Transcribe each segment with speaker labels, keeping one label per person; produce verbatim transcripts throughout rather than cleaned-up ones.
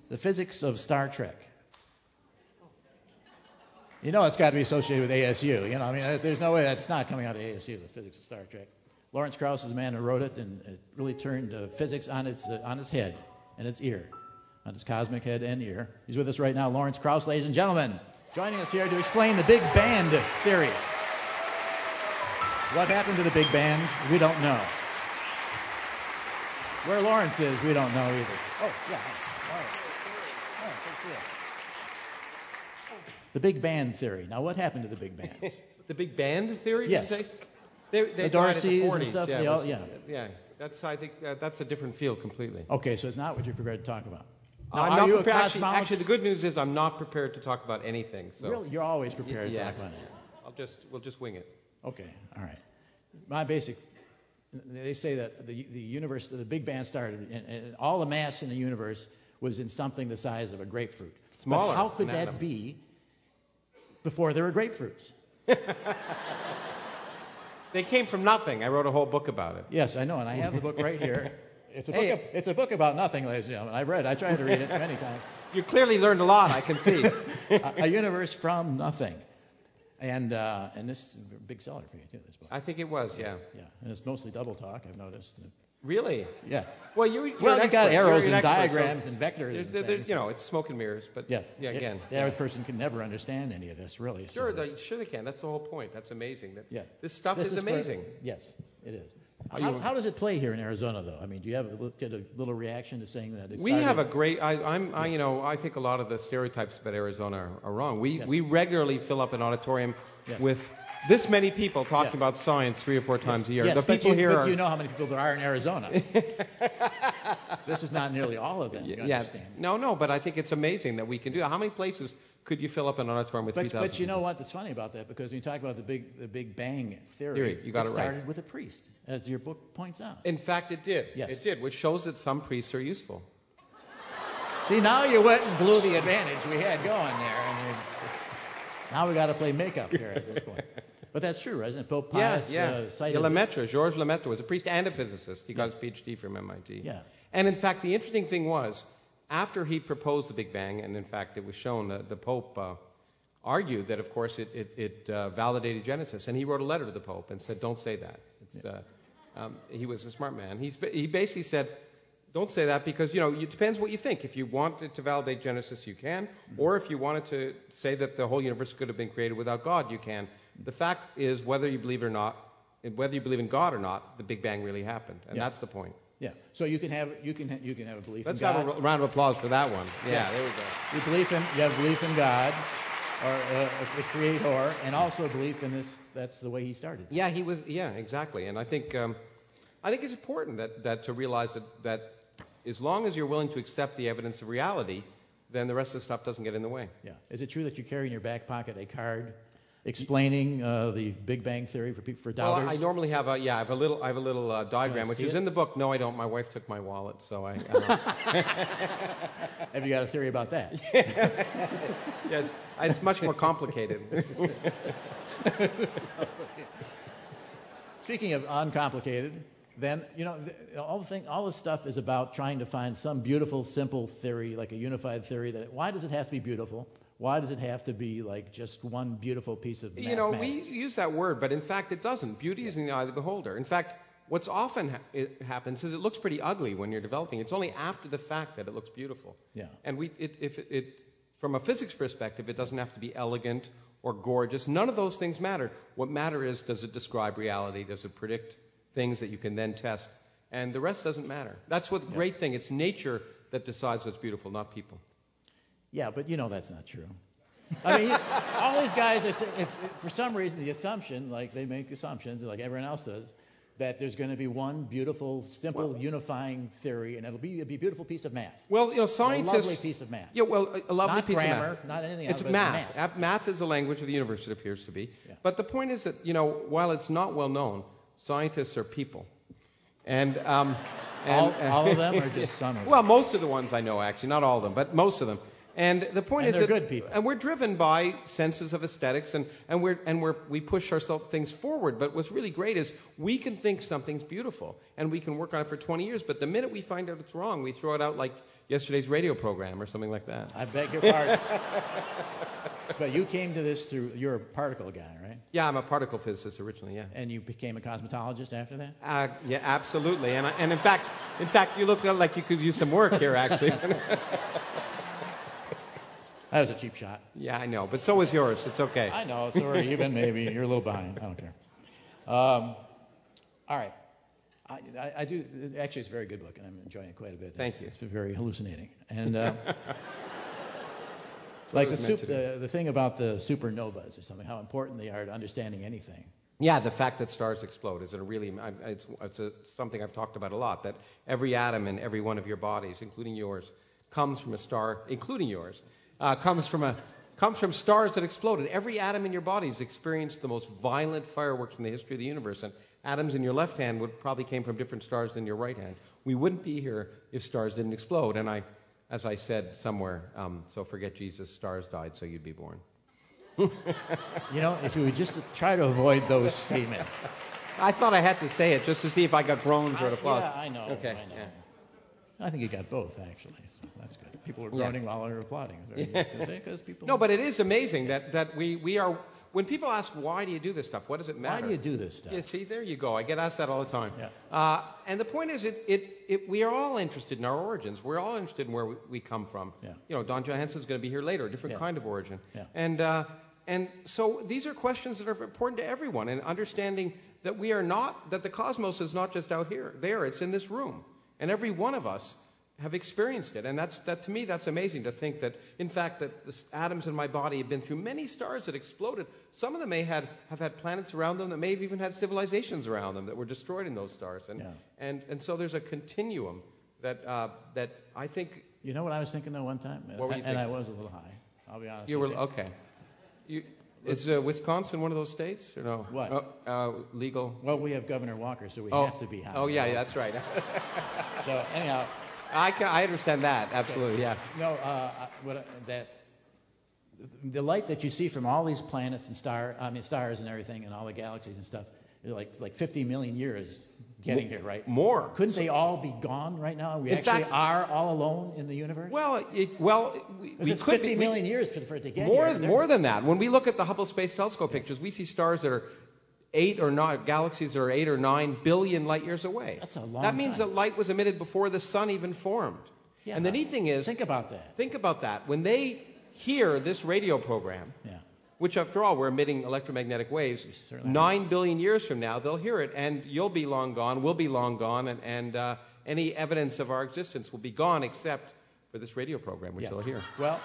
Speaker 1: The physics of Star Trek. You know it's got to be associated with A S U. You know, I mean, there's no way that's not coming out of A S U, the physics of Star Trek. Lawrence Krauss is the man who wrote it, and it really turned uh, physics on its, uh, on its head and its ear, on its cosmic head and ear. He's with us right now, Lawrence Krauss, ladies and gentlemen, joining us here to explain the Big Bang theory. What happened to the Big Bang? We don't know. Where Lawrence is, we don't know either. Oh, yeah. All right. All right, good to see you. The Big Bang theory. Now, what happened to the Big Bangs?
Speaker 2: The Big Band theory?
Speaker 1: Yes.
Speaker 2: Did you say? They, they
Speaker 1: The
Speaker 2: died in
Speaker 1: Dorseys and
Speaker 2: forties.
Speaker 1: stuff,
Speaker 2: Yeah,
Speaker 1: they
Speaker 2: it
Speaker 1: all-
Speaker 2: was-
Speaker 1: yeah.
Speaker 2: yeah. That's I think uh, that's a different field completely.
Speaker 1: Okay, so it's not what you're prepared to talk about. Now,
Speaker 2: I'm
Speaker 1: are
Speaker 2: not
Speaker 1: you a
Speaker 2: prepared. Actually,
Speaker 1: cosmologist?
Speaker 2: actually, the good news is I'm not prepared to talk about anything. So
Speaker 1: Really? You're always prepared
Speaker 2: yeah.
Speaker 1: to talk about it.
Speaker 2: I'll just we'll just wing it.
Speaker 1: Okay, all right. My basic, they say that the, the universe, the Big Bang started, and, and all the mass in the universe was in something the size of a grapefruit.
Speaker 2: Smaller
Speaker 1: But how could
Speaker 2: than
Speaker 1: that
Speaker 2: atom.
Speaker 1: be before there were grapefruits?
Speaker 2: They came from nothing. I wrote a whole book about it.
Speaker 1: Yes, I know, and I have the book right here. It's a book.
Speaker 2: Hey.
Speaker 1: Of, it's a book about nothing, ladies and gentlemen. I've read. I tried to read it many times.
Speaker 2: You clearly learned a lot. I can see.
Speaker 1: a, a universe from nothing, and uh, and this is a big seller for you too. This book.
Speaker 2: I think it was. Yeah.
Speaker 1: Yeah, and it's mostly double talk. I've noticed.
Speaker 2: Really?
Speaker 1: Yeah.
Speaker 2: Well, you. You're
Speaker 1: Well,
Speaker 2: an
Speaker 1: you got
Speaker 2: expert.
Speaker 1: arrows
Speaker 2: You're
Speaker 1: and
Speaker 2: an expert,
Speaker 1: diagrams
Speaker 2: so
Speaker 1: and vectors.
Speaker 2: there's-
Speaker 1: and
Speaker 2: there's-
Speaker 1: things.
Speaker 2: you know, it's smoke and mirrors. But
Speaker 1: Yeah.
Speaker 2: yeah. Again.
Speaker 1: The average person can never understand any of this, really. so
Speaker 2: Sure,
Speaker 1: it's-
Speaker 2: they, sure they can. That's the whole point. That's amazing. That
Speaker 1: Yeah.
Speaker 2: This stuff
Speaker 1: This
Speaker 2: is,
Speaker 1: for-
Speaker 2: amazing.
Speaker 1: yes, it is.
Speaker 2: Are
Speaker 1: How,
Speaker 2: you-
Speaker 1: how does it play here in Arizona, though? I mean, do you have a, li- get a little reaction to saying that? It
Speaker 2: We
Speaker 1: started-
Speaker 2: have a great. I, I'm. I, you know, I think a lot of the stereotypes about Arizona are, are wrong. We
Speaker 1: Yes.
Speaker 2: we regularly fill up an auditorium
Speaker 1: Yes.
Speaker 2: with this many people talking
Speaker 1: Yeah.
Speaker 2: about science three or four times a year.
Speaker 1: Yes,
Speaker 2: the
Speaker 1: but,
Speaker 2: people
Speaker 1: you,
Speaker 2: here
Speaker 1: but
Speaker 2: are.
Speaker 1: you know how many people there are in Arizona. This is not nearly all of them. You
Speaker 2: yeah.
Speaker 1: understand?
Speaker 2: No, no, but I think it's amazing that we can do that. How many places could you fill up an auditorium with three
Speaker 1: But,
Speaker 2: thousand?
Speaker 1: but you know what? That's funny about that because when you talk about the big the Big Bang theory,
Speaker 2: Theory, you got it right.
Speaker 1: started with a priest, as your book points out.
Speaker 2: In fact, it did.
Speaker 1: Yes.
Speaker 2: It did, which shows that some priests are useful.
Speaker 1: See, now you went and blew the advantage we had going there. I mean, now we got to play makeup here at this point. But that's true, isn't it? Pope
Speaker 2: Yeah,
Speaker 1: Pius
Speaker 2: yeah.
Speaker 1: uh, cited
Speaker 2: yeah
Speaker 1: this-
Speaker 2: Lemaitre, Georges Lemaitre was a priest and a physicist. He got his PhD from M I T.
Speaker 1: Yeah.
Speaker 2: And in fact, the interesting thing was, after he proposed the Big Bang, and in fact it was shown that the Pope uh, argued that, of course, it, it, it uh, validated Genesis. And he wrote a letter to the Pope and said, don't say that. It's, uh, um, he was a smart man. He's, he basically said, don't say that because, you know, it depends what you think. If you want it to validate Genesis, you can. Or if you wanted to say that the whole universe could have been created without God, you can. The fact is, whether you believe it or not, whether you believe in God or not, the Big Bang really happened. And
Speaker 1: Yeah.
Speaker 2: that's the point.
Speaker 1: Yeah. So you can have you can ha- you can have a belief
Speaker 2: Let's
Speaker 1: in God.
Speaker 2: have a r- round of applause for that one. Yeah,
Speaker 1: Yes.
Speaker 2: there we go.
Speaker 1: You believe in you have belief in God, or uh, the Creator, and also a belief in this. That's the way He started.
Speaker 2: Yeah, he was. Yeah, exactly. And I think, um, I think it's important that, that to realize that, that as long as you're willing to accept the evidence of reality, then the rest of the stuff doesn't get in the way.
Speaker 1: Yeah. Is it true that you carry in your back pocket a card explaining uh, the Big Bang theory for people for
Speaker 2: Well,
Speaker 1: doubters?
Speaker 2: I normally have a yeah, I have a little I have a little uh, diagram
Speaker 1: Wanna
Speaker 2: which
Speaker 1: see
Speaker 2: is
Speaker 1: it?
Speaker 2: in the book. No, I don't. My wife took my wallet, so I. Uh,
Speaker 1: Have you got a theory about that?
Speaker 2: yeah, it's, it's much more complicated.
Speaker 1: Speaking of uncomplicated, then you know th- all the thing, all this stuff is about trying to find some beautiful, simple theory, like a unified theory. That why does it have to be beautiful? Why does it have to be like just one beautiful piece of
Speaker 2: You know, we
Speaker 1: mathematics?
Speaker 2: use that word, but in fact it doesn't. Beauty is in the eye of the beholder. In fact, what's often ha- it happens is it looks pretty ugly when you're developing. It's only after the fact that it looks beautiful.
Speaker 1: Yeah.
Speaker 2: And we, it, if it, it, from a physics perspective, it doesn't have to be elegant or gorgeous. None of those things matter. What matter is, does it describe reality? Does it predict things that you can then test? And the rest doesn't matter. That's what the great thing. It's nature that decides what's beautiful, not people.
Speaker 1: Yeah, but you know that's not true. I mean, you- all these guys, are, sa- it's, for some reason, the assumption, like they make assumptions, like everyone else does, that there's going to be one beautiful, simple, unifying theory, and it'll be, it'll be a beautiful piece of math.
Speaker 2: Well, you know, scientists.
Speaker 1: A lovely piece of math.
Speaker 2: Yeah, well, a, a lovely
Speaker 1: Not
Speaker 2: piece
Speaker 1: grammar,
Speaker 2: of math.
Speaker 1: not anything
Speaker 2: It's
Speaker 1: else, but
Speaker 2: math.
Speaker 1: math.
Speaker 2: Math. Math is the language of the universe, it appears to be.
Speaker 1: Yeah.
Speaker 2: But the point is that, you know, while it's not well known, scientists are people. And, um, and
Speaker 1: All, all of them, or just some of them?
Speaker 2: well, most of the ones I know, actually, not all of them, but most of them. And the point
Speaker 1: And
Speaker 2: is
Speaker 1: they're
Speaker 2: that,
Speaker 1: good people.
Speaker 2: and we're driven by senses of aesthetics, and, and, we're, and we're, we push ourselves things forward. But what's really great is we can think something's beautiful, and we can work on it for twenty years. But the minute we find out it's wrong, we throw it out like yesterday's radio program or something like that.
Speaker 1: I beg your pardon. But you came to this through, you're a particle guy, right?
Speaker 2: Yeah, I'm a particle physicist originally, yeah.
Speaker 1: And you became a cosmetologist after that?
Speaker 2: Uh, yeah, absolutely. And, I, and in fact, in fact, you look like you could use some work here, actually.
Speaker 1: That was a cheap shot.
Speaker 2: Yeah, I know, but so was yours. It's okay.
Speaker 1: I know, so we're even, maybe. You're a little behind. I don't care. Um, all right. I, I, I do, actually, it's a very good book, and I'm enjoying it quite a bit.
Speaker 2: Thank
Speaker 1: it's,
Speaker 2: you.
Speaker 1: It's very hallucinating. And uh, like the, sup- the, the thing about the supernovas or something, how important they are to understanding anything.
Speaker 2: Yeah, the fact that stars explode is a really, it's, it's a, something I've talked about a lot, that every atom in every one of your bodies, including yours, comes from a star, including yours, uh, comes from a comes from stars that exploded. Every atom in your body has experienced the most violent fireworks in the history of the universe, and atoms in your left hand would probably came from different stars than your right hand. We wouldn't be here if stars didn't explode. And I, as I said somewhere, um, so forget Jesus, stars died, so you'd be born.
Speaker 1: You know, if you would just try to avoid those statements.
Speaker 2: I thought I had to say it just to see if I got groans or applause.
Speaker 1: Yeah, I know.
Speaker 2: Okay.
Speaker 1: I know.
Speaker 2: Yeah.
Speaker 1: I think you got both, actually. So that's good. People were
Speaker 2: Yeah.
Speaker 1: groaning while they were applauding. Because people.
Speaker 2: No, but it is amazing that, that we, we are... When people ask, why do you do this stuff? What does it matter?
Speaker 1: Why do you do this stuff?
Speaker 2: Yeah, see, there you go. I get asked that all the time.
Speaker 1: Yeah.
Speaker 2: Uh, and the point is, it, it, it, we are all interested in our origins. We're all interested in where we, we come from.
Speaker 1: Yeah.
Speaker 2: You know, Don Johansson's going to be here later, a different
Speaker 1: Yeah.
Speaker 2: kind of origin.
Speaker 1: Yeah.
Speaker 2: And, uh, and so these are questions that are important to everyone, and understanding that we are not, that the cosmos is not just out here, there, it's in this room. And every one of us have experienced it. And that's, that, to me, that's amazing to think that, in fact, that the atoms in my body have been through many stars that exploded. Some of them may had, have had planets around them that may have even had civilizations around them that were destroyed in those stars. And,
Speaker 1: Yeah.
Speaker 2: and, and so there's a continuum that, uh, that I think...
Speaker 1: You know what I was thinking, though, one time?
Speaker 2: What were you
Speaker 1: and I
Speaker 2: thinking?
Speaker 1: was a little high. I'll be honest
Speaker 2: You
Speaker 1: with
Speaker 2: were,
Speaker 1: you.
Speaker 2: okay. You, is uh, Wisconsin one of those states, or no?
Speaker 1: What?
Speaker 2: Uh, uh, legal?
Speaker 1: Well, we have Governor Walker, so we
Speaker 2: Oh,
Speaker 1: have to be high.
Speaker 2: oh yeah, yeah, that's right.
Speaker 1: So, anyhow...
Speaker 2: I, can, I understand that, absolutely, yeah.
Speaker 1: No, uh, I- what, I- that the light that you see from all these planets and star, I mean stars and everything, and all the galaxies and stuff, is like like fifty million years getting here, right?
Speaker 2: More.
Speaker 1: Couldn't they all be gone right now? We
Speaker 2: In
Speaker 1: actually
Speaker 2: fact-
Speaker 1: are all alone in the universe.
Speaker 2: Well, it, well, we,
Speaker 1: Because
Speaker 2: we
Speaker 1: it's
Speaker 2: could
Speaker 1: fifty
Speaker 2: be, we-
Speaker 1: million years for, for it to get
Speaker 2: more,
Speaker 1: here. They're-
Speaker 2: more than that. When we look at the Hubble Space Telescope pictures, we see stars that are eight or nine, galaxies that are eight or nine billion light years away.
Speaker 1: That's a long
Speaker 2: That means
Speaker 1: time.
Speaker 2: that light was emitted before the sun even formed.
Speaker 1: Yeah,
Speaker 2: and the neat thing is,
Speaker 1: think about that.
Speaker 2: think about that. When they hear this radio program,
Speaker 1: Yeah.
Speaker 2: which after all, we're emitting electromagnetic waves,
Speaker 1: certainly
Speaker 2: nine billion years from now, they'll hear it, and you'll be long gone, we'll be long gone, and, and uh, any evidence of our existence will be gone except for this radio program, which
Speaker 1: Yeah.
Speaker 2: they'll hear.
Speaker 1: Well,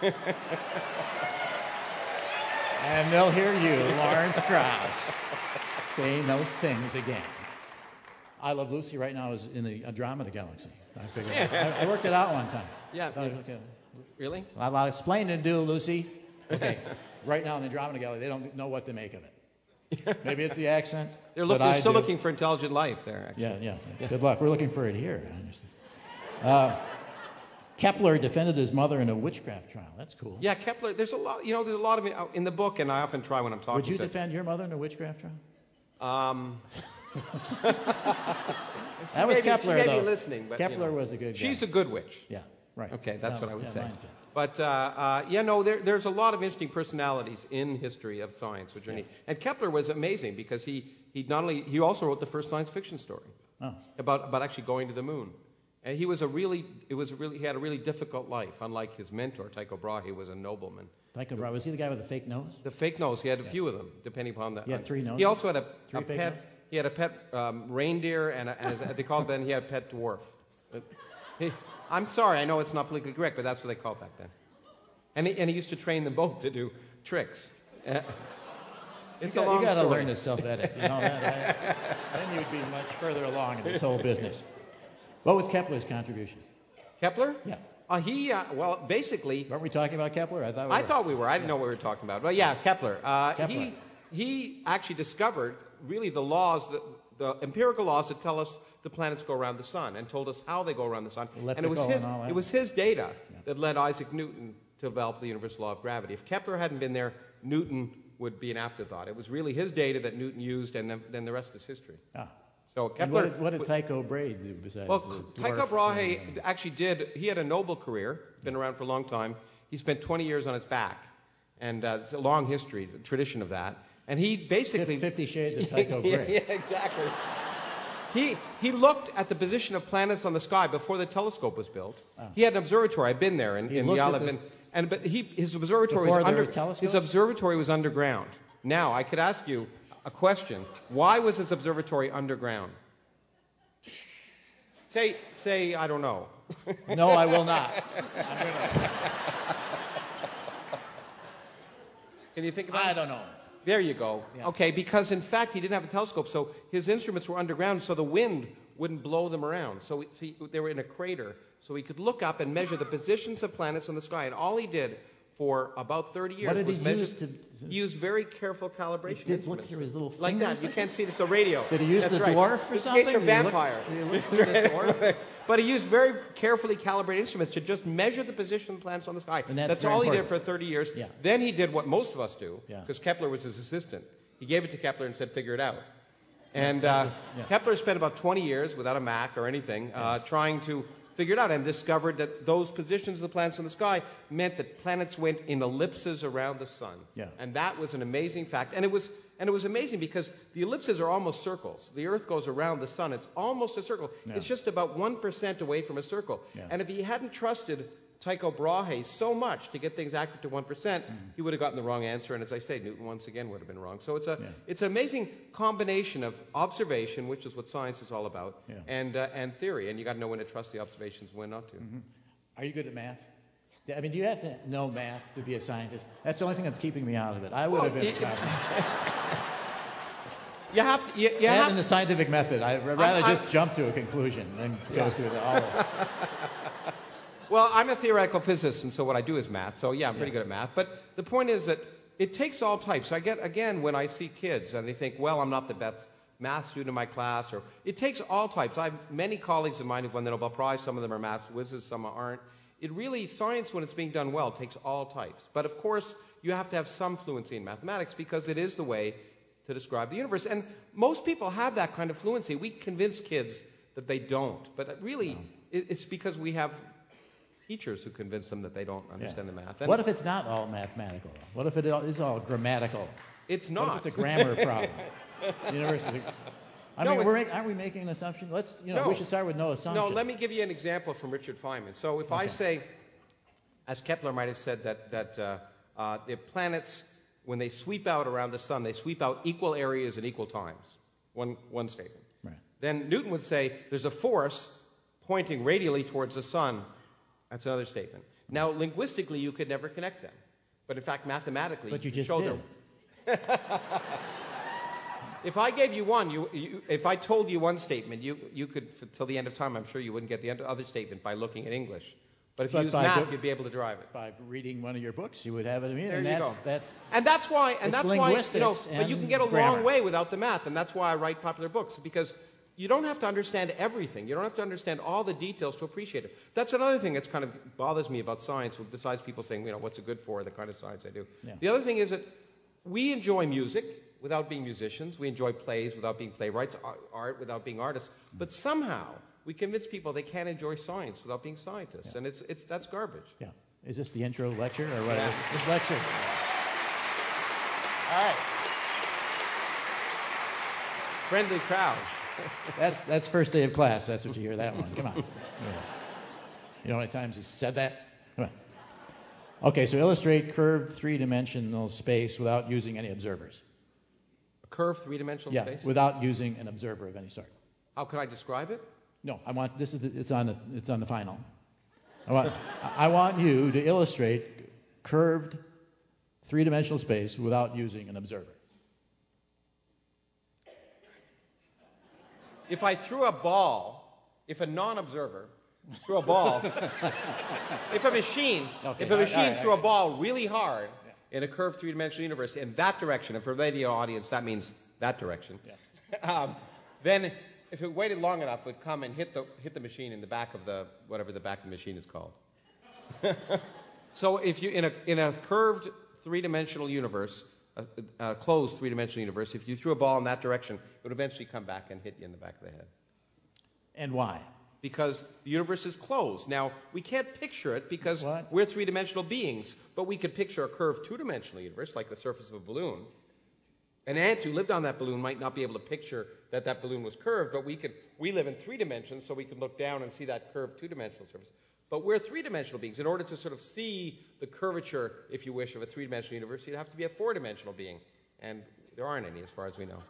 Speaker 1: and they'll hear you, Lawrence Krauss, saying those things again. I Love Lucy right now is in the Andromeda Galaxy. I figured. I, I worked it out one time.
Speaker 2: Yeah.
Speaker 1: Thought, okay,
Speaker 2: Really?
Speaker 1: a lot of explaining to do, Lucy. Okay, right now in the Andromeda Galaxy, they don't know what to make of it. Maybe it's the accent.
Speaker 2: They're, look,
Speaker 1: but
Speaker 2: they're
Speaker 1: I
Speaker 2: still
Speaker 1: do.
Speaker 2: looking for intelligent life there, actually.
Speaker 1: Yeah, yeah. Good luck. We're looking for it here. I understand. Uh, Kepler defended his mother in a witchcraft trial. That's cool.
Speaker 2: Yeah, Kepler, there's a lot, you know, there's a lot of it in the book, and I often try when I'm talking
Speaker 1: Would you
Speaker 2: to...
Speaker 1: defend your mother in a witchcraft trial?
Speaker 2: Um,
Speaker 1: That was
Speaker 2: maybe,
Speaker 1: Kepler,
Speaker 2: she may
Speaker 1: though.
Speaker 2: be listening, but,
Speaker 1: Kepler
Speaker 2: you know,
Speaker 1: was a good guy.
Speaker 2: She's a good witch.
Speaker 1: Yeah, right.
Speaker 2: Okay, that's
Speaker 1: No,
Speaker 2: what I would
Speaker 1: yeah,
Speaker 2: say.
Speaker 1: mine too.
Speaker 2: But, uh, uh, yeah, no, there, there's a lot of interesting personalities in history of science, which are
Speaker 1: Yeah.
Speaker 2: neat. And Kepler was amazing because he, he not only, he also wrote the first science fiction story
Speaker 1: Oh,
Speaker 2: about, about actually going to the moon. And he was a really, it was a really, he had a really difficult life, unlike his mentor, Tycho Brahe, who was a nobleman.
Speaker 1: Tycho Brahe. Was he the guy with the fake nose?
Speaker 2: The fake nose, he had a few of them, depending upon the...
Speaker 1: He had three noses?
Speaker 2: He also had a,
Speaker 1: Three
Speaker 2: a
Speaker 1: fake
Speaker 2: pet,
Speaker 1: noses?
Speaker 2: he had a pet um, reindeer, and, a, and as they called it then, he had a pet dwarf. But he, I'm sorry, I know it's not politically correct, but that's what they called back then. And he, and he used to train them both to do tricks. Uh, it's
Speaker 1: you
Speaker 2: a
Speaker 1: got,
Speaker 2: long
Speaker 1: you got to
Speaker 2: story.
Speaker 1: learn to self-edit. You know, that, I, then you'd be much further along in this whole business. What was Kepler's contribution?
Speaker 2: Kepler?
Speaker 1: Yeah.
Speaker 2: Uh, he, uh, well, basically,
Speaker 1: Weren't we talking about Kepler? I thought we
Speaker 2: I
Speaker 1: were.
Speaker 2: thought we were. I didn't know what we were talking about. Well, yeah, Kepler. Uh,
Speaker 1: Kepler.
Speaker 2: He, he actually discovered really the laws, that, the empirical laws that tell us the planets go around the sun, and told us how they go around the sun. And it was
Speaker 1: Elliptical
Speaker 2: his,
Speaker 1: and all that.
Speaker 2: it was his data that led Isaac Newton to develop the universal law of gravity. If Kepler hadn't been there, Newton would be an afterthought. It was really his data that Newton used, and then, then the rest is history.
Speaker 1: Ah.
Speaker 2: So
Speaker 1: And
Speaker 2: Kepler.
Speaker 1: what did, what did Tycho Brahe do besides?
Speaker 2: Well,
Speaker 1: the
Speaker 2: Tycho
Speaker 1: dwarf
Speaker 2: Brahe
Speaker 1: and-
Speaker 2: actually did. He had a noble career. Been around for a long time. He spent twenty years on his back, and uh, it's a long history, the tradition of that. And he basically
Speaker 1: Fifty Shades of Tycho
Speaker 2: yeah,
Speaker 1: Brahe.
Speaker 2: yeah, exactly. He, he looked at the position of planets on the sky before the telescope was built.
Speaker 1: Oh.
Speaker 2: He had an observatory. I've been there in,
Speaker 1: He
Speaker 2: in
Speaker 1: looked
Speaker 2: the
Speaker 1: at
Speaker 2: Isle of
Speaker 1: this-
Speaker 2: Man- and but he his observatory
Speaker 1: Before
Speaker 2: was
Speaker 1: there
Speaker 2: under
Speaker 1: were telescopes?
Speaker 2: his observatory was underground. Now I could ask you a question: why was his observatory underground? Say say I don't know.
Speaker 1: No, I will not. I'm gonna,
Speaker 2: Can you think about it?
Speaker 1: I don't know.
Speaker 2: There you go.
Speaker 1: Yeah.
Speaker 2: Okay, because in fact he didn't have a telescope, so his instruments were underground, so the wind wouldn't blow them around. So it- see, they were in a crater, so he could look up and measure the positions of planets in the sky. And all he did for about thirty years
Speaker 1: What did
Speaker 2: was
Speaker 1: he
Speaker 2: measure.
Speaker 1: use to-
Speaker 2: He used very careful calibration
Speaker 1: He did look
Speaker 2: instruments.
Speaker 1: through his little
Speaker 2: like that.
Speaker 1: fingers?
Speaker 2: You can't see this. A radio.
Speaker 1: Did he use
Speaker 2: That's
Speaker 1: the
Speaker 2: right.
Speaker 1: dwarf or
Speaker 2: This is
Speaker 1: something?
Speaker 2: case for
Speaker 1: Did he look-
Speaker 2: vampire.
Speaker 1: did he look through the dwarf?
Speaker 2: But he used very carefully calibrated instruments to just measure the position of planets on the sky.
Speaker 1: And that's very
Speaker 2: all he did
Speaker 1: important.
Speaker 2: for thirty years.
Speaker 1: Yeah.
Speaker 2: Then he did what most of us do,
Speaker 1: Yeah.
Speaker 2: because Kepler was his assistant. He gave it to Kepler and said, figure it out. And
Speaker 1: that
Speaker 2: uh,
Speaker 1: was- yeah.
Speaker 2: Kepler spent about twenty years without a Mac or anything uh, trying to figure it out, and discovered that those positions of the planets in the sky meant that planets went in ellipses around the sun.
Speaker 1: Yeah.
Speaker 2: And that was an amazing fact. And it was and it was amazing because the ellipses are almost circles. The Earth goes around the sun. It's almost a circle.
Speaker 1: Yeah.
Speaker 2: It's just about one percent away from a circle.
Speaker 1: Yeah.
Speaker 2: And if he hadn't trusted Tycho Brahe so much to get things accurate to one percent,
Speaker 1: Mm-hmm.
Speaker 2: he would have gotten the wrong answer. And as I say, Newton once again would have been wrong. So it's, a,
Speaker 1: Yeah.
Speaker 2: it's an amazing combination of observation, which is what science is all about,
Speaker 1: Yeah.
Speaker 2: and, uh, and theory. And you got to know when to trust the observations and when not to.
Speaker 1: Mm-hmm. Are you good at math? I mean, do you have to know math to be a scientist? That's the only thing that's keeping me out of it. I would
Speaker 2: Well,
Speaker 1: have been.
Speaker 2: it-
Speaker 1: a cop.
Speaker 2: You have to. You, you
Speaker 1: That
Speaker 2: have
Speaker 1: and the scientific method. I'd rather
Speaker 2: I'm-
Speaker 1: just jump to a conclusion than go through the, all of it.
Speaker 2: Well, I'm a theoretical physicist, and so what I do is math. So yeah, I'm pretty
Speaker 1: Yeah.
Speaker 2: good at math. But the point is that it takes all types. I get again when I see kids and they think, well, I'm not the best math student in my class, or it takes all types. I have many colleagues of mine who've won the Nobel Prize. Some of them are math whizzes, some aren't. It really, science, when it's being done well, takes all types. But of course, you have to have some fluency in mathematics because it is the way to describe the universe. And most people have that kind of fluency. We convince kids that they don't. But really, it, it's because we have teachers who convince them that they don't understand
Speaker 1: Yeah.
Speaker 2: the math. And
Speaker 1: What if it's not all mathematical? What if it all- is all grammatical?
Speaker 2: it's
Speaker 1: What
Speaker 2: not?
Speaker 1: if it's a grammar problem? The universe is a, I
Speaker 2: No,
Speaker 1: mean,
Speaker 2: it's-
Speaker 1: we're, aren't we making an assumption? Let's, you know,
Speaker 2: No.
Speaker 1: we should start with no assumption.
Speaker 2: No, let me give you an example from Richard Feynman. So if I
Speaker 1: Okay.
Speaker 2: say, as Kepler might have said, that, that uh, uh, the planets, when they sweep out around the sun, they sweep out equal areas at equal times. One, one statement.
Speaker 1: Right.
Speaker 2: Then Newton would say there's a force pointing radially towards the sun. That's another statement. Now, linguistically, you could never connect them. But in fact, mathematically,
Speaker 1: But you
Speaker 2: could
Speaker 1: just
Speaker 2: show
Speaker 1: did.
Speaker 2: them. If I gave you one, you, you, if I told you one statement, you, you could, for, till the end of time, I'm sure you wouldn't get the other statement by looking at English. But if you
Speaker 1: But
Speaker 2: use
Speaker 1: by
Speaker 2: math,
Speaker 1: go-
Speaker 2: you'd be able to derive it.
Speaker 1: By reading one of your books, you would have it immediately.
Speaker 2: There
Speaker 1: and
Speaker 2: you
Speaker 1: that's,
Speaker 2: go.
Speaker 1: That's,
Speaker 2: And that's why, and
Speaker 1: It's
Speaker 2: that's why, you know,
Speaker 1: linguistics
Speaker 2: but you can
Speaker 1: and
Speaker 2: get a
Speaker 1: grammar.
Speaker 2: long way without the math, and that's why I write popular books, because you don't have to understand everything. You don't have to understand all the details to appreciate it. That's another thing that's kind of bothers me about science, besides people saying, you know, what's it good for, the kind of science I do.
Speaker 1: Yeah.
Speaker 2: The other thing is that we enjoy music without being musicians. We enjoy plays without being playwrights, ar- art without being artists. But somehow we convince people they can't enjoy science without being scientists,
Speaker 1: Yeah.
Speaker 2: and it's, it's, that's garbage.
Speaker 1: yeah. Is this the intro lecture or what?
Speaker 2: Yeah.
Speaker 1: This lecture. All right.
Speaker 2: Friendly crowd.
Speaker 1: That's, that's first day of class. That's what you hear that one. Come on. Yeah. You know how many times he said that? Come on. Okay, so illustrate curved three-dimensional space without using any observers.
Speaker 2: A curved three-dimensional
Speaker 1: Yeah,
Speaker 2: space?
Speaker 1: without using an observer of any sort.
Speaker 2: How can I describe it?
Speaker 1: No, I want this is the, it's on the it's on the final. I want I want you to illustrate curved three-dimensional space without using an observer.
Speaker 2: If I threw a ball, if a non-observer threw a ball, if a machine,
Speaker 1: Okay,
Speaker 2: if a
Speaker 1: all right,
Speaker 2: machine
Speaker 1: all right,
Speaker 2: threw
Speaker 1: all
Speaker 2: a ball really hard in a curved three-dimensional universe in that direction, and for a radio audience that means that direction, um, then if it waited long enough, it would come and hit the hit the machine in the back of the whatever the back of the machine is called. So if you in a in a curved three-dimensional universe, a, a closed three-dimensional universe, if you threw a ball in that direction, it would eventually come back and hit you in the back of the head.
Speaker 1: And why?
Speaker 2: Because the universe is closed. Now, we can't picture it because
Speaker 1: What?
Speaker 2: we're three-dimensional beings, but we could picture a curved two-dimensional universe, like the surface of a balloon. An ant who lived on that balloon might not be able to picture that that balloon was curved, but we could. We live in three dimensions, so we can look down and see that curved two-dimensional surface. But we're three-dimensional beings. In order to sort of see the curvature, if you wish, of a three-dimensional universe, you'd have to be a four-dimensional being. And there aren't any, as far as we know.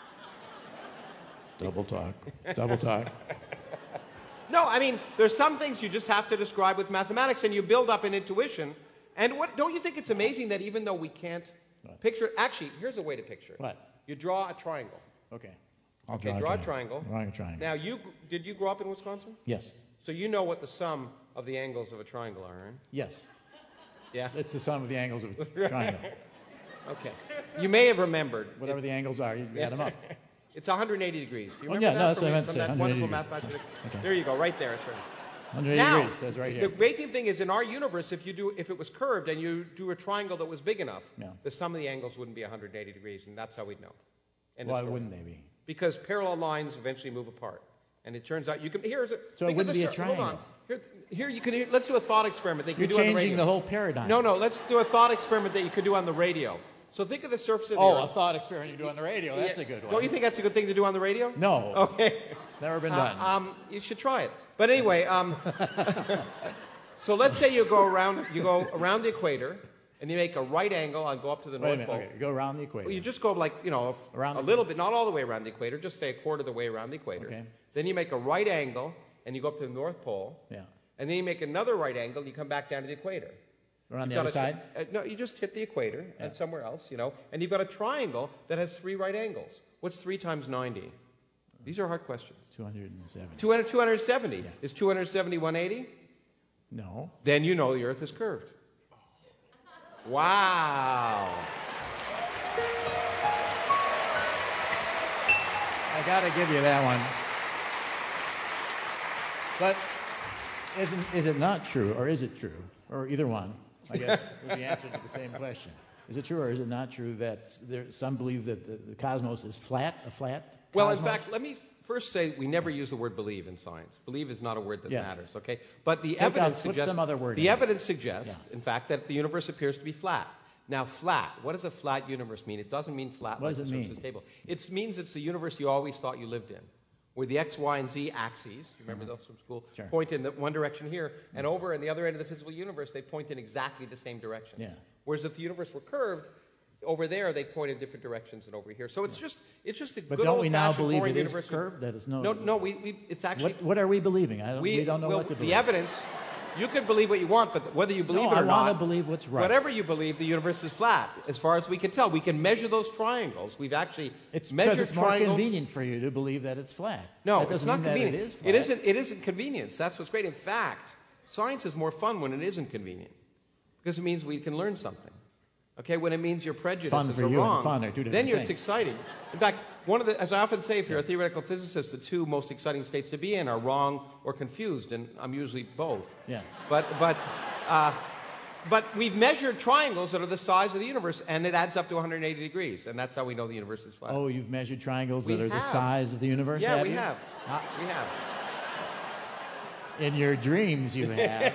Speaker 1: Double talk. Double talk.
Speaker 2: No, I mean, there's some things you just have to describe with mathematics, and you build up an intuition. And what, don't you think it's amazing that even though we can't
Speaker 1: What?
Speaker 2: picture... Actually, here's a way to picture it.
Speaker 1: What?
Speaker 2: You draw a triangle.
Speaker 1: Okay. I'll
Speaker 2: Okay, draw a triangle.
Speaker 1: Drawing a triangle.
Speaker 2: Now, you did you grow up in Wisconsin?
Speaker 1: Yes.
Speaker 2: So you know what the sum of the angles of a triangle are, right?
Speaker 1: Yes.
Speaker 2: Yeah?
Speaker 1: It's the sum of the angles of a triangle.
Speaker 2: Okay. You may have remembered.
Speaker 1: Whatever
Speaker 2: it's,
Speaker 1: the angles are, you add them up.
Speaker 2: It's one hundred eighty degrees. Do you
Speaker 1: Oh,
Speaker 2: remember
Speaker 1: yeah,
Speaker 2: that
Speaker 1: no, that's
Speaker 2: from,
Speaker 1: what I meant to
Speaker 2: from
Speaker 1: say,
Speaker 2: that
Speaker 1: one hundred
Speaker 2: wonderful
Speaker 1: eighty degrees.
Speaker 2: mathematics?
Speaker 1: Okay.
Speaker 2: There you go, right there. It's right.
Speaker 1: one hundred eighty
Speaker 2: Now,
Speaker 1: degrees says right
Speaker 2: the
Speaker 1: here.
Speaker 2: amazing thing is, in our universe, if you do, if it was curved and you do a triangle that was big enough,
Speaker 1: Yeah.
Speaker 2: the sum of the angles wouldn't be one hundred eighty degrees, and that's how we'd know. End of
Speaker 1: Why
Speaker 2: story.
Speaker 1: wouldn't they be?
Speaker 2: Because parallel lines eventually move apart, and it turns out you can. Here's a.
Speaker 1: So it
Speaker 2: think of
Speaker 1: wouldn't
Speaker 2: this,
Speaker 1: be a
Speaker 2: Hold on.
Speaker 1: triangle.
Speaker 2: Here, here you can. Here, let's do a thought experiment that you
Speaker 1: You're
Speaker 2: can do on the
Speaker 1: changing
Speaker 2: radio.
Speaker 1: the whole paradigm.
Speaker 2: No, no. Let's do a thought experiment that you could do on the radio. So think of the surface of the
Speaker 1: Oh,
Speaker 2: Earth.
Speaker 1: a thought experiment you do on the radio. That's
Speaker 2: Yeah.
Speaker 1: a good one.
Speaker 2: Don't you think that's a good thing to do on the radio?
Speaker 1: No.
Speaker 2: Okay.
Speaker 1: Never been
Speaker 2: Uh,
Speaker 1: done.
Speaker 2: um, you should try it. But anyway, um, so let's say you go around, you go around the equator, and you make a right angle and go up to the
Speaker 1: Wait a
Speaker 2: North
Speaker 1: minute.
Speaker 2: Pole.
Speaker 1: Okay, go around the equator.
Speaker 2: Well, you just go like, you know,
Speaker 1: Around
Speaker 2: a
Speaker 1: the-
Speaker 2: little bit, not all the way around the equator, just say a quarter of the way around the equator.
Speaker 1: Okay.
Speaker 2: Then you make a right angle, and you go up to the North Pole.
Speaker 1: Yeah.
Speaker 2: And then you make another right angle, and you come back down to the equator.
Speaker 1: Around the
Speaker 2: You've
Speaker 1: other
Speaker 2: got a-
Speaker 1: side?
Speaker 2: uh, no, you just hit the equator
Speaker 1: Yeah.
Speaker 2: and somewhere else, you know, and you've got a triangle that has three right angles. What's three times ninety? These are hard questions.
Speaker 1: two hundred seventy.
Speaker 2: two hundred, two hundred seventy.
Speaker 1: Yeah.
Speaker 2: Is two hundred seventy one eighty?
Speaker 1: No.
Speaker 2: Then you know the Earth is curved. Wow.
Speaker 1: I got to give you that one. But isn't, is it not true, or is it true? Or either one, I guess, would be answered to the same question. Is it true or is it not true that there, some believe that the, the cosmos is flat, a flat
Speaker 2: Well, in
Speaker 1: cosmos?
Speaker 2: fact, let me first say we never use the word believe in science. Believe is not a word that
Speaker 1: Yeah.
Speaker 2: matters, okay? But the
Speaker 1: Take
Speaker 2: evidence
Speaker 1: out- put
Speaker 2: suggests
Speaker 1: some other word
Speaker 2: the
Speaker 1: in it.
Speaker 2: evidence suggests,
Speaker 1: Yeah.
Speaker 2: in fact, that the universe appears to be flat. Now, flat. What does a flat universe mean? It doesn't mean flat
Speaker 1: What
Speaker 2: like
Speaker 1: does
Speaker 2: the
Speaker 1: it
Speaker 2: surface of
Speaker 1: mean?
Speaker 2: the table. It means it's the universe you always thought you lived in, where the x, y, and z axes, you remember those from school,
Speaker 1: Sure.
Speaker 2: point in the one direction here, and over in the other end of the physical universe, they point in exactly the same directions.
Speaker 1: Yeah.
Speaker 2: Whereas if the universe were curved, over there they point in different directions than over here. So it's just it's just a
Speaker 1: But
Speaker 2: good
Speaker 1: don't we now
Speaker 2: old-fashioned
Speaker 1: believe
Speaker 2: boring
Speaker 1: it is
Speaker 2: universe.
Speaker 1: curved? That is no.
Speaker 2: No, no, we, we it's actually
Speaker 1: What, what are we believing? I don't, we, don't know
Speaker 2: well,
Speaker 1: what to believe.
Speaker 2: the evidence. You can believe what you want, but whether you believe
Speaker 1: No,
Speaker 2: it or
Speaker 1: I
Speaker 2: not,
Speaker 1: wanna believe what's right.
Speaker 2: Whatever you believe, the universe is flat. As far as we can tell, we can measure those triangles. We've actually
Speaker 1: It's because
Speaker 2: measured
Speaker 1: it's more
Speaker 2: triangles.
Speaker 1: convenient for you to believe that it's flat.
Speaker 2: No,
Speaker 1: that
Speaker 2: it's
Speaker 1: doesn't
Speaker 2: not
Speaker 1: mean
Speaker 2: convenient.
Speaker 1: That it is flat.
Speaker 2: It isn't. It isn't convenience. That's what's great. In fact, science is more fun when it isn't convenient, because it means we can learn something. Okay, when it means your prejudices
Speaker 1: Fun for
Speaker 2: are
Speaker 1: you and
Speaker 2: wrong,
Speaker 1: fun are two different
Speaker 2: then you're,
Speaker 1: things.
Speaker 2: it's exciting. In fact, one of the, as I often say, if you're a theoretical physicist, the two most exciting states to be in are wrong or confused, and I'm usually both.
Speaker 1: Yeah.
Speaker 2: But but uh, but we've measured triangles that are the size of the universe, and it adds up to one hundred eighty degrees, and that's how we know the universe is flat.
Speaker 1: Oh, you've measured triangles
Speaker 2: We
Speaker 1: that are the
Speaker 2: have.
Speaker 1: size of the universe?
Speaker 2: yeah,
Speaker 1: have
Speaker 2: we
Speaker 1: you?
Speaker 2: have.
Speaker 1: Ah,
Speaker 2: We have.
Speaker 1: in your dreams, you have.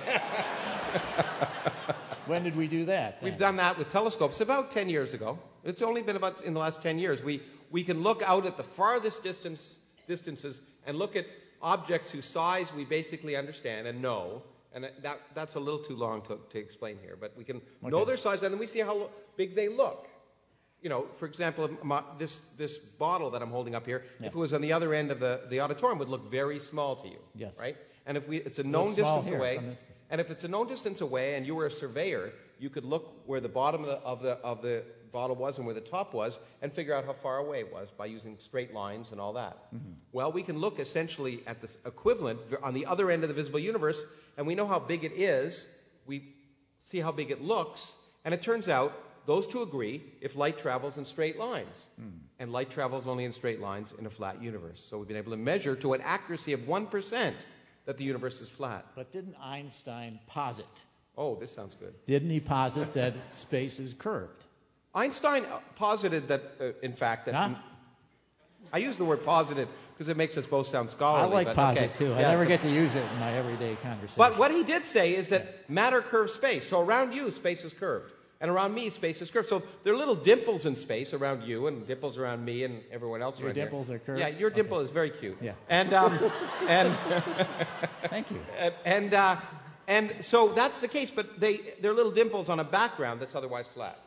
Speaker 1: When did we do that?
Speaker 2: We've
Speaker 1: then?
Speaker 2: done that with telescopes about ten years ago. It's only been about in the last ten years. We, we can look out at the farthest distance, distances and look at objects whose size we basically understand and know. And that, that's a little too long to, to explain here. But we can know
Speaker 1: Okay.
Speaker 2: their size, and then we see how lo- big they look. You know, for example, my, this, this bottle that I'm holding up here,
Speaker 1: Yeah.
Speaker 2: if it was on the other end of the, the auditorium, would look very small to you.
Speaker 1: Yes.
Speaker 2: Right? And if we, it's a known
Speaker 1: looks small
Speaker 2: distance
Speaker 1: here
Speaker 2: away,
Speaker 1: from this-
Speaker 2: and if it's a known distance away and you were a surveyor, you could look where the bottom of the, of the, of the bottle was and where the top was and figure out how far away it was by using straight lines and all that.
Speaker 1: Mm-hmm.
Speaker 2: Well, we can look essentially at the equivalent on the other end of the visible universe, and we know how big it is. We see how big it looks, and it turns out those two agree if light travels in straight lines.
Speaker 1: Mm.
Speaker 2: And light travels only in straight lines in a flat universe. So we've been able to measure to an accuracy of one percent that the universe is flat.
Speaker 1: But didn't Einstein posit
Speaker 2: Oh, this sounds good.
Speaker 1: Didn't he posit that space is curved?
Speaker 2: Einstein posited that, uh, in fact, that...
Speaker 1: Huh?
Speaker 2: I use the word posited because it makes us both sound scholarly.
Speaker 1: I like
Speaker 2: but,
Speaker 1: posit,
Speaker 2: okay.
Speaker 1: too. I
Speaker 2: Yeah,
Speaker 1: never
Speaker 2: so-
Speaker 1: get to use it in my everyday conversation.
Speaker 2: But what he did say is that matter curves space. So around you, space is curved. And around me, space is curved. So there are little dimples in space around you and dimples around me and everyone else
Speaker 1: Your
Speaker 2: around
Speaker 1: dimples
Speaker 2: here.
Speaker 1: are curved?
Speaker 2: Yeah, your dimple
Speaker 1: Okay.
Speaker 2: is very cute.
Speaker 1: Yeah.
Speaker 2: And, um, and,
Speaker 1: Thank you.
Speaker 2: and, and, uh, and so that's the case, but they, they're little dimples on a background that's otherwise flat.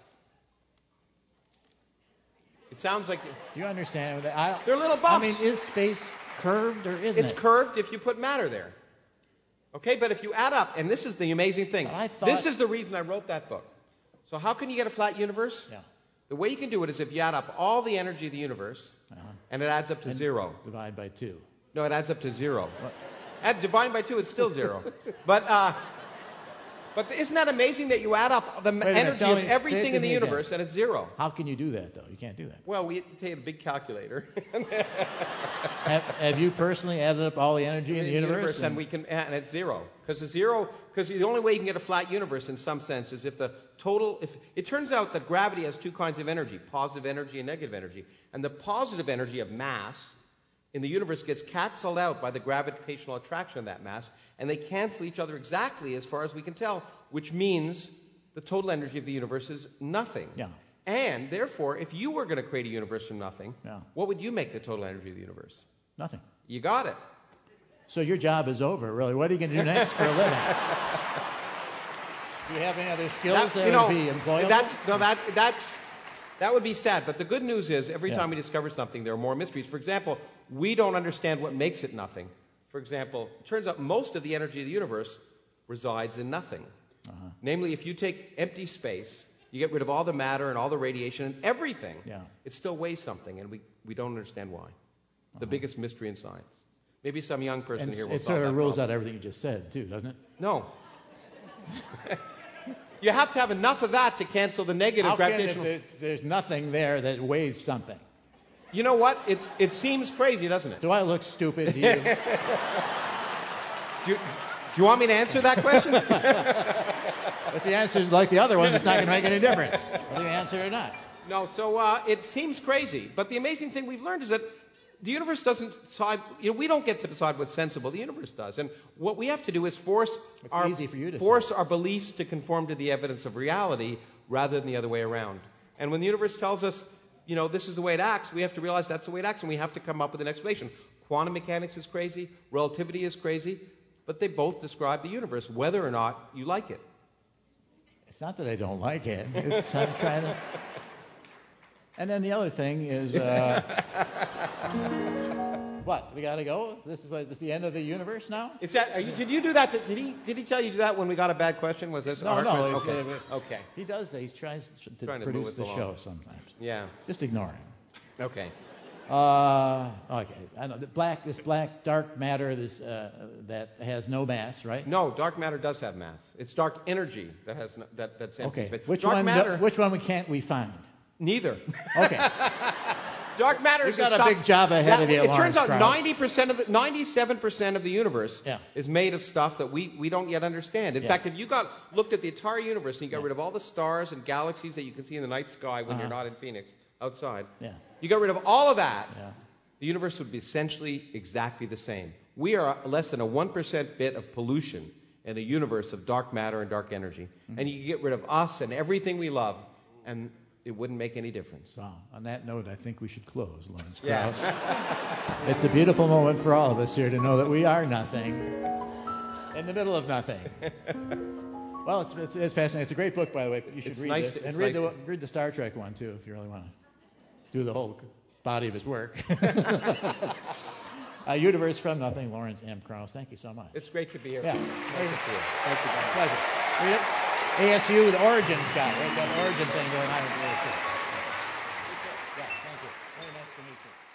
Speaker 2: It sounds like...
Speaker 1: Do you understand? that? I,
Speaker 2: They're little
Speaker 1: I
Speaker 2: bumps.
Speaker 1: mean, is space curved or isn't
Speaker 2: It's
Speaker 1: it?
Speaker 2: curved if you put matter there. Okay, but if you add up, and this is the amazing thing,
Speaker 1: But I thought-
Speaker 2: this is the reason I wrote that book. So how can you get a flat universe?
Speaker 1: Yeah.
Speaker 2: The way you can do it is if you add up all the energy of the universe,
Speaker 1: Uh-huh.
Speaker 2: and it adds up to zero.
Speaker 1: Divide by two.
Speaker 2: No, it adds up to zero. Add, dividing by two, it's still zero. but uh, but isn't that amazing that you add up the
Speaker 1: a minute,
Speaker 2: energy
Speaker 1: tell
Speaker 2: of
Speaker 1: me- say it
Speaker 2: everything
Speaker 1: to
Speaker 2: in the
Speaker 1: me again.
Speaker 2: universe, and it's zero?
Speaker 1: How can you do that, though? You can't do that.
Speaker 2: Well, we take a big calculator
Speaker 1: have, have you personally added up all the energy in the universe?
Speaker 2: and we can, and it's zero because it's zero. Because the only way you can get a flat universe, in some sense, is if the total. If it turns out that gravity has two kinds of energy: positive energy and negative energy, and the positive energy of mass in the universe gets canceled out by the gravitational attraction of that mass, and they cancel each other exactly as far as we can tell, which means the total energy of the universe is nothing.
Speaker 1: Yeah.
Speaker 2: And therefore, if you were going to create a universe from nothing,
Speaker 1: Yeah.
Speaker 2: what would you make the total energy of the universe?
Speaker 1: Nothing.
Speaker 2: You got it.
Speaker 1: So your job is over, really. What are you going to do next for a living? Do you have any other skills that,
Speaker 2: you know,
Speaker 1: would be employable?
Speaker 2: That's, no, that, that's, that would be sad. But the good news is every
Speaker 1: Yeah.
Speaker 2: time we discover something, there are more mysteries. For example, we don't understand what makes it nothing. For example, it turns out most of the energy of the universe resides in nothing.
Speaker 1: Uh-huh.
Speaker 2: Namely, if you take empty space, you get rid of all the matter and all the radiation and everything,
Speaker 1: Yeah.
Speaker 2: it still weighs something, and we, we don't understand why. The biggest mystery in science. Maybe some young person
Speaker 1: and
Speaker 2: here will
Speaker 1: it
Speaker 2: solve
Speaker 1: sort of
Speaker 2: that
Speaker 1: rules
Speaker 2: problem.
Speaker 1: out everything you just said, too, doesn't it?
Speaker 2: No. You have to have enough of that to cancel the negative
Speaker 1: How can if
Speaker 2: gravitational...
Speaker 1: there's, there's nothing there that weighs something?
Speaker 2: You know what? It, it seems crazy, doesn't it?
Speaker 1: Do I look stupid to you?
Speaker 2: Do you, do you want me to answer that question?
Speaker 1: If the answer is like the other ones, it's not going to make any difference whether you answer it or not.
Speaker 2: No, so uh, it seems crazy. But the amazing thing we've learned is that the universe doesn't decide, you know, we don't get to decide what's sensible. The universe does. And what we have to do is force,
Speaker 1: It's
Speaker 2: our,
Speaker 1: easy for you to
Speaker 2: force our beliefs to conform to the evidence of reality rather than the other way around. And when the universe tells us, you know, this is the way it acts, we have to realize that's the way it acts, and we have to come up with an explanation. Quantum mechanics is crazy, relativity is crazy, but they both describe the universe, whether or not you like it.
Speaker 1: It's not that I don't like it. It's I'm trying to. And then the other thing is, uh, what? We got to go. This is what, this is the end of the universe now.
Speaker 2: Is that, are you, did you do that? To, did he? Did he tell you to do that when we got a bad question? Was this?
Speaker 1: No,
Speaker 2: our
Speaker 1: no.
Speaker 2: question?
Speaker 1: it's,
Speaker 2: Okay.
Speaker 1: uh,
Speaker 2: okay.
Speaker 1: He does that. He tries to,
Speaker 2: Trying to move
Speaker 1: produce
Speaker 2: us
Speaker 1: the
Speaker 2: along.
Speaker 1: show sometimes.
Speaker 2: Yeah.
Speaker 1: Just ignore him.
Speaker 2: Okay.
Speaker 1: Uh, okay. I know the black, this black dark matter, this uh, that has no mass, right?
Speaker 2: No, dark matter does have mass. It's dark energy that has no, that that's empty
Speaker 1: Okay.
Speaker 2: space.
Speaker 1: Which
Speaker 2: dark
Speaker 1: one?
Speaker 2: matter?
Speaker 1: Which one we can't we find?
Speaker 2: Neither.
Speaker 1: Okay.
Speaker 2: Dark matter
Speaker 1: You've
Speaker 2: is
Speaker 1: got
Speaker 2: the
Speaker 1: a
Speaker 2: stuff
Speaker 1: big job ahead
Speaker 2: that-
Speaker 1: of you,
Speaker 2: It turns
Speaker 1: Lawrence
Speaker 2: out
Speaker 1: Krauss.
Speaker 2: ninety percent of the ninety-seven percent of the universe
Speaker 1: Yeah.
Speaker 2: is made of stuff that we, we don't yet understand. In
Speaker 1: Yeah.
Speaker 2: fact, if you got looked at the entire universe and you got rid of all the stars and galaxies that you can see in the night sky when you're
Speaker 1: Uh-huh.
Speaker 2: not in Phoenix outside,
Speaker 1: Yeah.
Speaker 2: you got rid of all of that,
Speaker 1: Yeah.
Speaker 2: the universe would be essentially exactly the same. We are less than a one percent bit of pollution in a universe of dark matter and dark energy.
Speaker 1: Mm-hmm.
Speaker 2: And you can get rid of us and everything we love, and it wouldn't make any difference.
Speaker 1: So on that note, I think we should close, Lawrence
Speaker 2: Yeah.
Speaker 1: Krauss. It's a beautiful moment for all of us here to know that we are nothing in the middle of nothing. Well, it's, it's, it's fascinating. It's a great book, by the way. You should
Speaker 2: It's
Speaker 1: read
Speaker 2: nice
Speaker 1: this
Speaker 2: to-
Speaker 1: and
Speaker 2: it's
Speaker 1: read
Speaker 2: nice
Speaker 1: the
Speaker 2: to-
Speaker 1: read the Star Trek one too, if you really want to do the whole body of his work. A Universe from Nothing, Lawrence M. Krauss. Thank you so much.
Speaker 2: It's great to be here.
Speaker 1: Yeah.
Speaker 2: Nice to see you. Thank you.
Speaker 1: Pleasure. Read it. A S U, the Origins guy, right? That Origin thing going on. Yeah, thank you. Very nice to meet you.